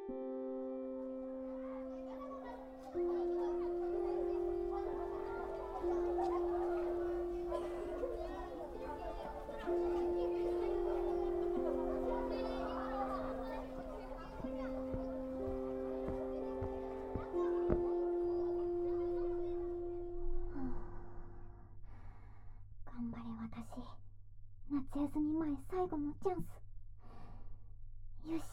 頑張れ私。夏休み前最後のチャンス。よし。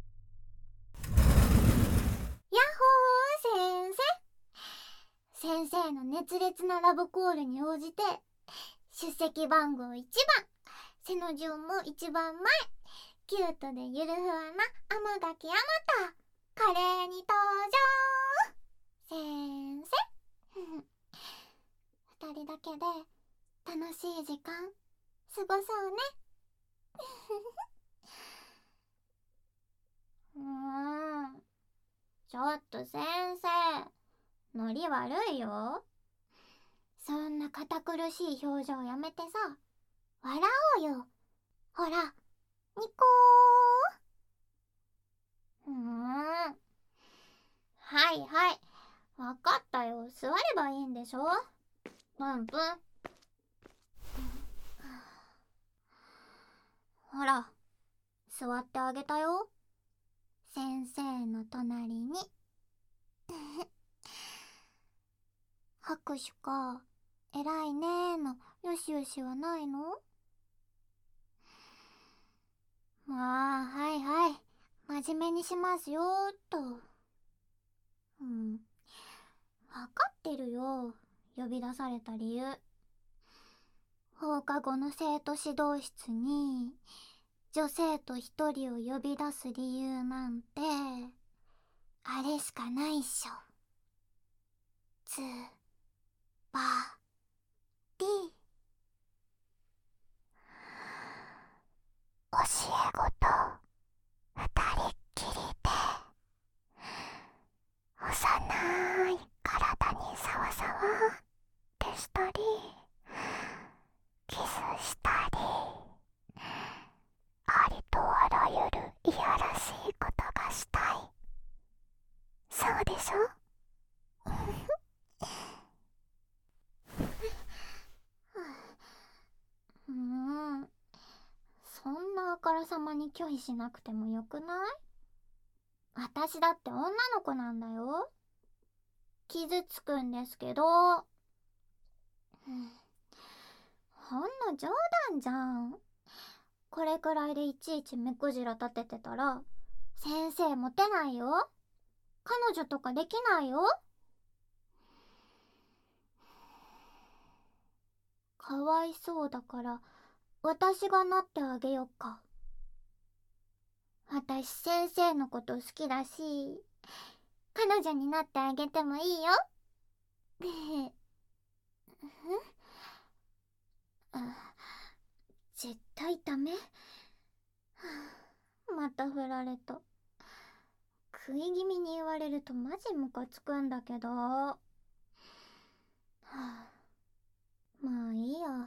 やっほー先生の熱烈なラブコールに応じて、出席番号1番、背の順も一番前、キュートでゆるふわな天垣あまた、華麗に登場。先生二人だけで楽しい時間過ごそうね。ちょっと先生、ノリ悪いよ。そんな堅苦しい表情やめてさ、笑おうよ。ほら、ニコー。はいはい、わかったよ。座ればいいんでしょ。ぷんぷん。ほら、座ってあげたよ。先生の隣に。拍手か、偉いねーのよしよしはないの？まあ、はいはい。真面目にしますよーっと。わかってるよ。呼び出された理由。放課後の生徒指導室に女生徒一人を呼び出す理由なんて、あれしかないっしょ。つばり。教え子と二人っきりで、幼い体にサワサワってしたり、キスしたり、ありとあらゆるいやらしいことがしたい。そうでしょ？そんなあからさまに拒否しなくてもよくない？私だって女の子なんだよ。傷つくんですけど。ほんの冗談じゃん。これくらいでいちいち目くじら立ててたら先生モテないよ。彼女とかできないよ。かわいそうだから私がなってあげよっか。私先生のこと好きだし、彼女になってあげてもいいよ。絶対ダメ。また振られた。食い気味に言われるとマジムカつくんだけど。まあいいや。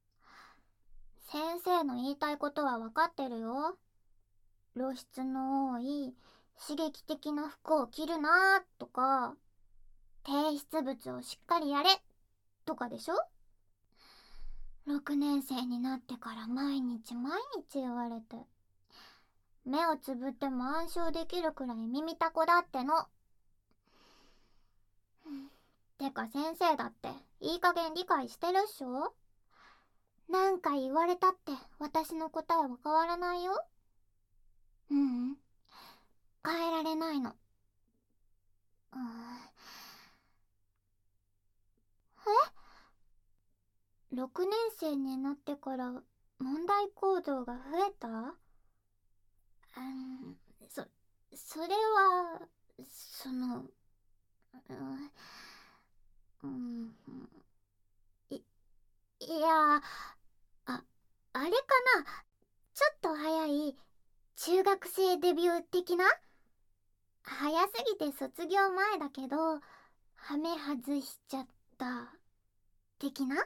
先生の言いたいことは分かってるよ。露出の多い刺激的な服を着るなとか、提出物をしっかりやれとかでしょ。6年生になってから毎日言われて、目をつぶっても暗唱できるくらい耳たこだっての。てか先生だっていい加減理解してるっしょ。何回言われたって私の答えは変わらないよ。変えられないの。6年生になってから問題行動が増えた？そ、それは、その、い、いや、あ、あれかな。ちょっと早い中学生デビュー的な？早すぎて卒業前だけど、ハメ外しちゃった的な？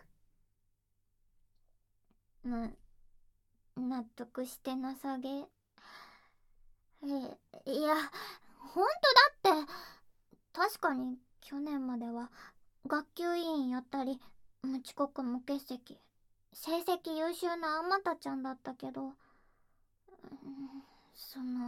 納得してなさげ。いや、 ほんとだって。確かに去年までは学級委員やったり無遅刻無欠席、成績優秀なあまたちゃんだったけど、その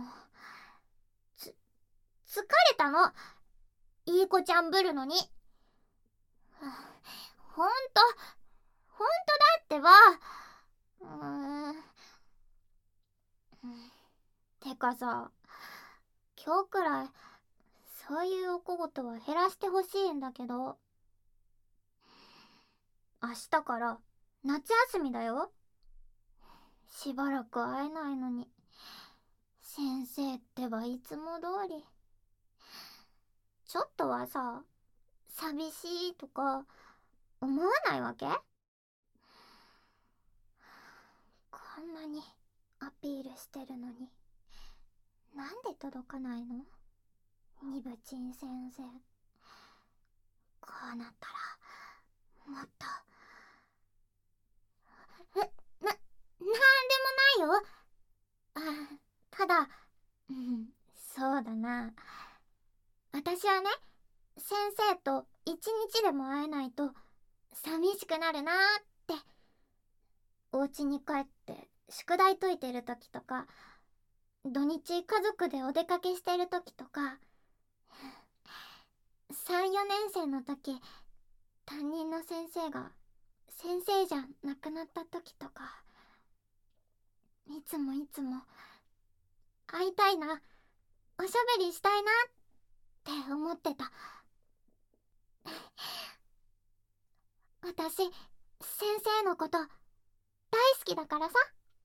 疲れたの、いい子ちゃんぶるのに。ほんとほんとだってば。てかさ、今日くらいそういうお小言は減らしてほしいんだけど。明日から夏休みだよ。しばらく会えないのに、先生ってばいつも通り。ちょっとはさ、寂しいとか思わないわけ？こんなにアピールしてるのに、なんで届かないの？ニブチン先生。こうなったらもっと。なんでもないよ。ただ、そうだな、私はね、先生と一日でも会えないと寂しくなるなーって。お家に帰って宿題解いてる時とか、土日家族でお出かけしてる時とか、3、4年生の時、担任の先生が先生じゃなくなった時とか、いつも会いたいな、おしゃべりしたいなって思ってた。私、先生のこと大好きだからさ。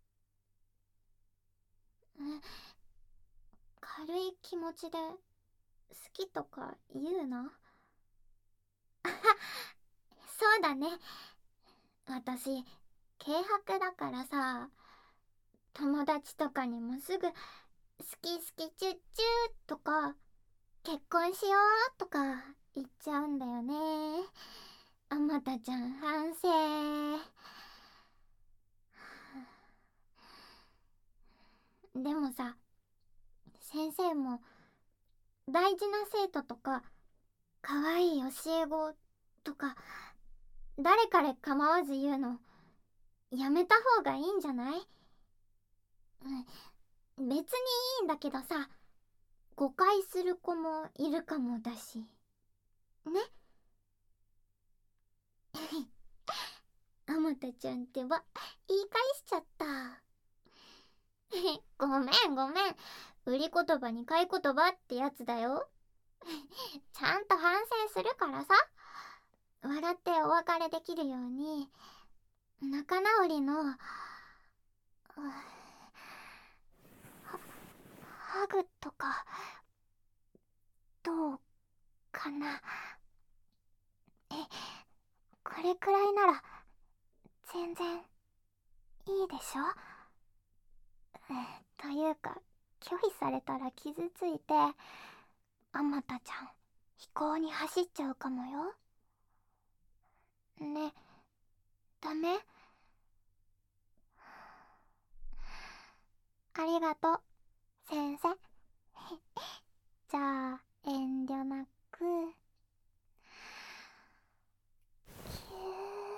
軽い気持ちで好きとか言うな。そうだね。私、軽薄だからさ、友達とかにもすぐ好き好きチュッチューとか結婚しようとか言っちゃうんだよね。あまたちゃん反省。でもさ、先生も大事な生徒とか可愛い教え子とか誰彼構わず言うのやめた方がいいんじゃない？別にいいんだけどさ、誤解する子もいるかもだしね。あまたちゃんってば言い返しちゃった。ごめんごめん、売り言葉に買い言葉ってやつだよ。ちゃんと反省するからさ。笑ってお別れできるように仲直りのハグとかどうかな。これくらいなら全然いいでしょ？というか拒否されたら傷ついてあまたちゃん飛行に走っちゃうかもよ。ね、ダメ？ありがとう先生。じゃあ遠慮なく。キュー。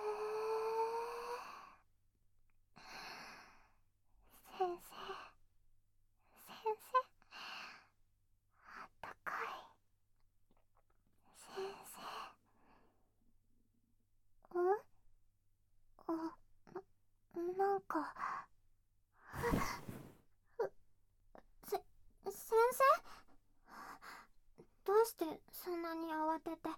先生、先生、あったかい。先生。なんか先生、どうしてそんなに慌てて。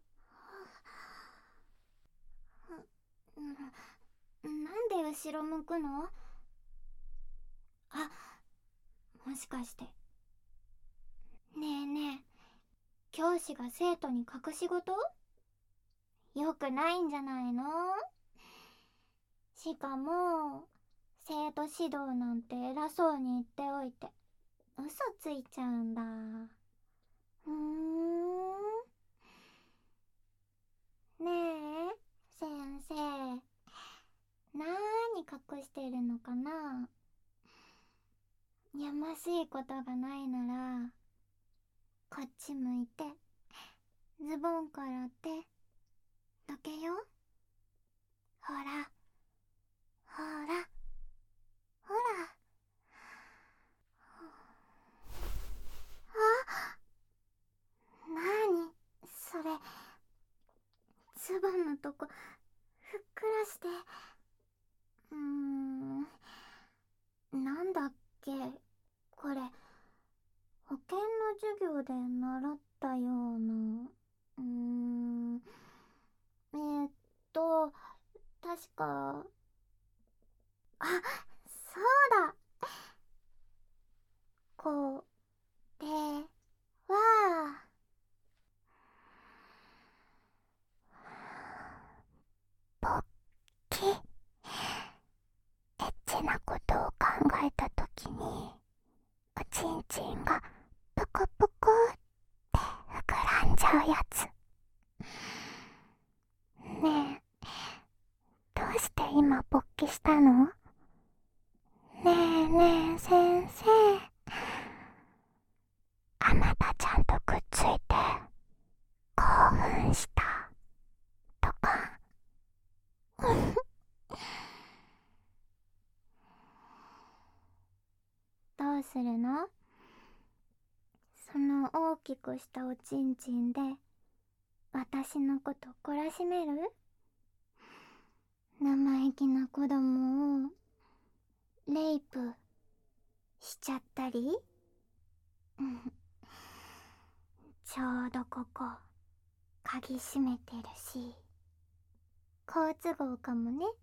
なんで後ろ向くの？あ、もしかして。ねえねえ、教師が生徒に隠し事？よくないんじゃないの？しかも生徒指導なんて偉そうに言っておいて嘘ついちゃうんだ。ねえ先生、なーに隠してるのかな？やましいことがないならこっち向いて、ズボンから手どけよ。ほらほらほら。あ、なにそれ。ズボンのとこふっくらして。なんだっけこれ。保健の授業で習ったような。えーっと確か、あ、そうだ。これは、ポッキ。エッチなことを考えたときに、おちんちんがぷくぷくって膨らんじゃうやつ。ねえ、どうして今勃起したの？ねえねえ先生、あなたちゃんとくっついて興奮したとか。どうするの？その大きくしたおちんちんで私のこと懲らしめる？生意気な子供をレイプしちゃったり？ちょうどここ鍵閉めてるし、好都合かもね。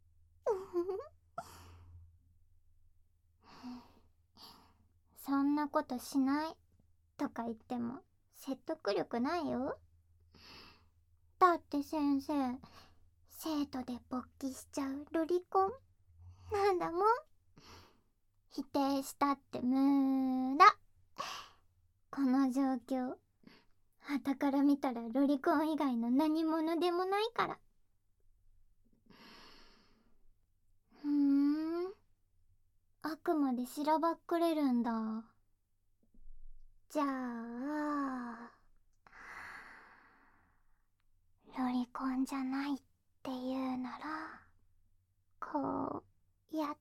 そんなことしないとか言っても説得力ないよ。だって先生、生徒で勃起しちゃうロリコンなんだもん。否定したって無駄。この状況、傍から見たらロリコン以外の何者でもないから。あくまでしらばっくれるんだ。じゃあ、ロリコンじゃないっていうなら、こうやって、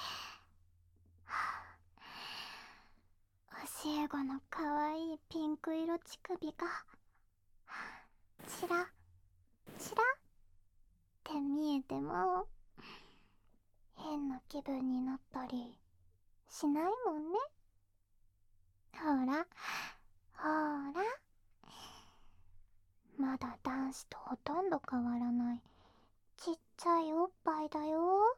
教え子のかわいいピンク色乳首がチラチラって見えても変な気分になったりしないもんね。ほらほら、まだ男子とほとんど変わらないちっちゃいおっぱいだよ。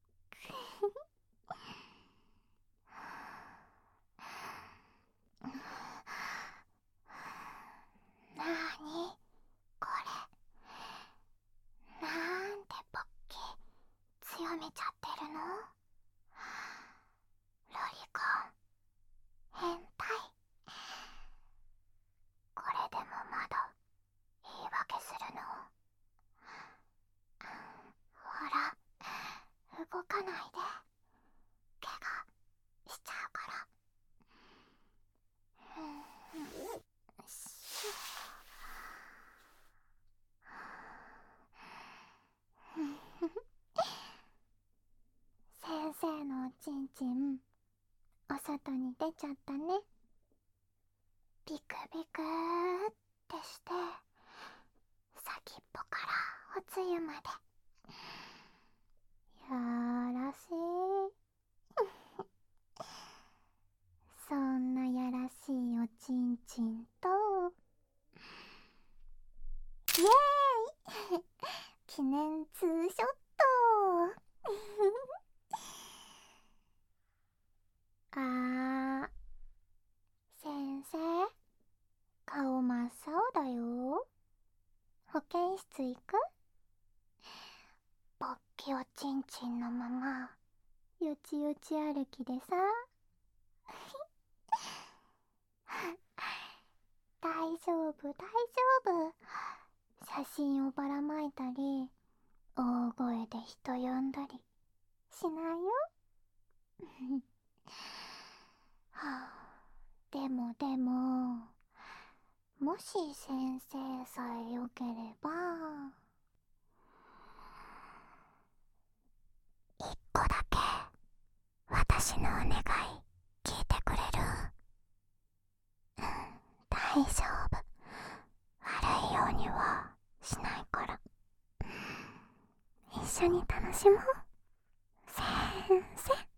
なーにこれ、なんでポッキー強めちゃってるの？ロリコン変態。これでもまだ言い訳するの？ほら、動かないで。怪我しちゃうから。しゅ先生のおちんちん、お外に出ちゃったね。ビクビクーってして、先っぽからおつゆまで。やらしい。そんなやらしいおちんちんと、イエーイ記念ツーショット。あー、先生、顔真っ青だよ。保健室行く？勃起おちんちんのままよちよち歩きでさ。大丈夫大丈夫。写真をばらまいたり大声で人呼んだりしないよ。はあ、 でも、もし先生さえよければ、一個だけ私のお願い聞いてくれる？大丈夫。悪いようにはしないから。一緒に楽しもう。先生。